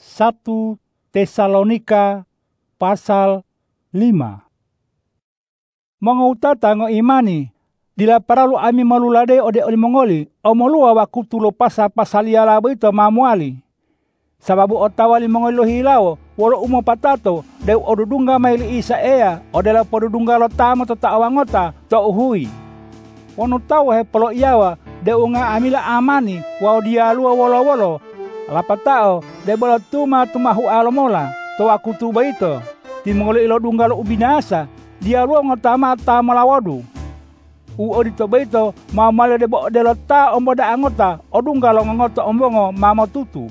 1 Tesalonika pasal 5. Mangutata ngo imani, dila paralu ami malulade ode oli mongoli, o molua wakutu lo pasal yala ito mamuali. Sababu otawali mongoli lo hilao, wolo umo patato, de odudunga maili isa ea, odela podudunga lo tamo to taawangota, to uhui. Wono tawa he polo iawa, de unga amila amani, wao dialua wolo-wolo, lapatao, de bola tumahu alamola, to wakutu baito, ti mongoli ilo dunga lo ubinasa, dialua ngotama tamalawadu. Odito baito, mamale de bo de lo ta omboda angota, odunga lo ngota ombongo mamotutu.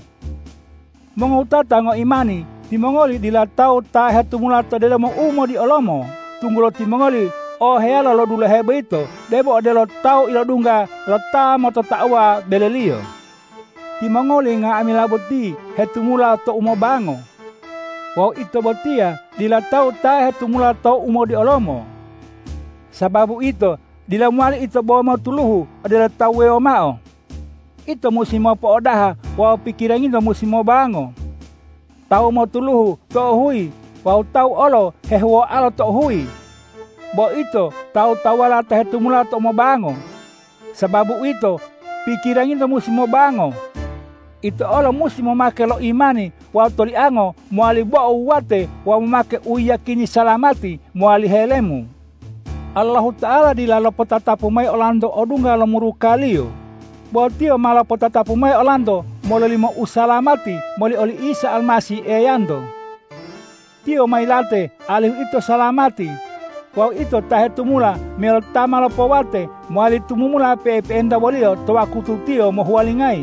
Mengutata ngo imani, ti mongoli dilatau ta hetumulato de mo umo di olomo, tunggulo ti mongoli, o heala lo dula hebe ito, debo de lo tau ilo dunga, lo ta moto ta'wa belelio. Ti mongoli nga amila boti, hetumula to umo bango. Wau ito botia, dilatau ta hetumula to umo di olomo. Sababu ito, dilamwali ito bawa mau tuluhu, adalah tau weo mao. Ito musimo po odaha, wau pikiran ito musimo bango. Tau mau tuluhu, to hui, wau tau olo, hehuo alo to hui. Bo ito, tau tawala tahetumula to mo bango. Sababu ito, pikiran ito musimo bango. Ito olo musimo make lo imani, wau toli ango, muali bo uwate, wau make uyakini salamati, muali helemu. Allah Ta'ala dilalo potatapu mai olando odunga lo muru kalio. Botio mala potatapu mai olando mole limo usalamati mole oli Isa almasi eyando. Tio mai late alih ito salamati. Wau ito tahetumula mel tamalo powate muali tumumula enda bolio towakutu tio mohualingai.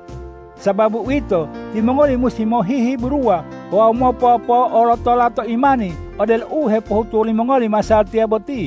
Sababu ito timongoli musi mohihi burua wau mo popo orotolato imani odel uhe pohutu limongoli masal tia boti.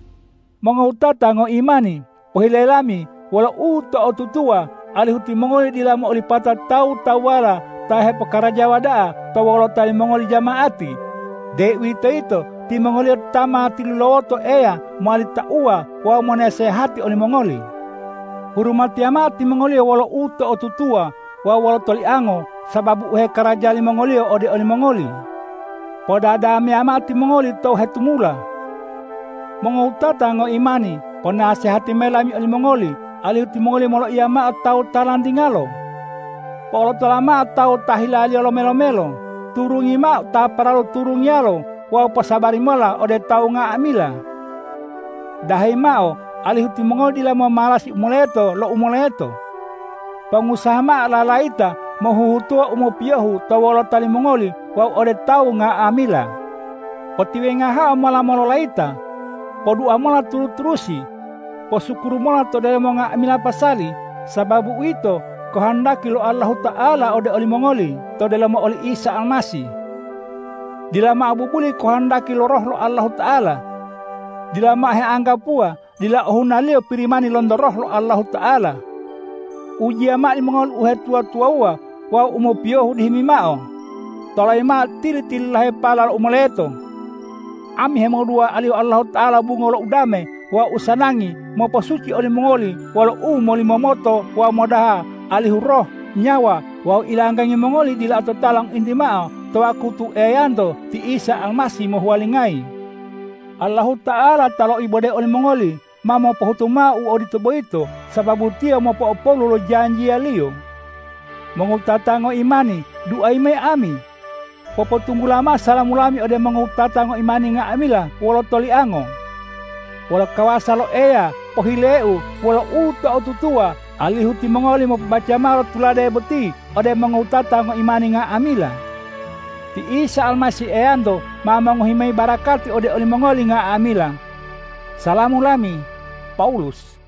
Mengutata ngo imani, pohilelami, wala uto o tutua, alihuti mongoli dilamo olipata tau tawala, tahe pekaraja wadaa, tawalo tali mongoli jamaati. Dewi ito, ti mongoli tama tiluloto ea, muali taua, wa monesehati oli mongoli. Hurumati amati mongoli wala uto o tutua, wa wala toli ango, sababu uhe karajali mongoli ode oli mongoli. Podadami amati mongoli tau hetumula. Mengutata ngo imani, penasehati melami oli mongoli, alihuti mongoli molo iama atau talandingalo. Polo talama atau tahilali lo melo-melo, turungi ma ta paralu turungialo, wau pasabari mola ode tau nga amila. Dahai mao, alihuti mongoli dila mo malasi umuleto lo umuleto. Pengusaha ma lalaita, mohuhutua umupiyahu tawolo tali mongoli, wau ode tau nga amila. Potiwe ngaha mola molo laita, podu amola turu-terusi, posukuru mola to dele monga amila pasali, sababu ito kehendaki lo Allah Ta'ala ode oli mongoli, to dele mo oli Isa almasi. Dila ma abubuli kehendaki lo roh lo Allah Ta'ala. Dila ma he anggapua, dila ohunalio pirimani londo roh lo Allah Ta'ala. Uji ama li mongol uhe tua-tua wa umopiohu dihimi mao. Tolai ma tili-tili lahe pala lo umoleto. Ami hemo dua aliu Allah Ta'ala bungolo udame wa usanangi mo posuci oli mongoli walau moli momoto wa modaha alihu roh nyawa wa ilanggangi mongoli dila atau talang intimao tawakutu eyando ti Isa almasi mohualingai. Allah Ta'ala talo ibode oli mongoli mamo pohutuma odito boito sababu tia mo poopolo lo janji alio. Mengutata ngo imani duai me ami. Popo tunggu lama salamulami ode mengutata ngo imani nga amila walo toli ango. Wala kawasa lo ea, pohileu, wala uta o tutua, alihuti mongoli mo baca malo tulade beti, ode mengutata ngo imani nga amila. Ti Isa almasi eando, mamang himay barakati ode oli mongoli nga amila. Salamulami, Paulus.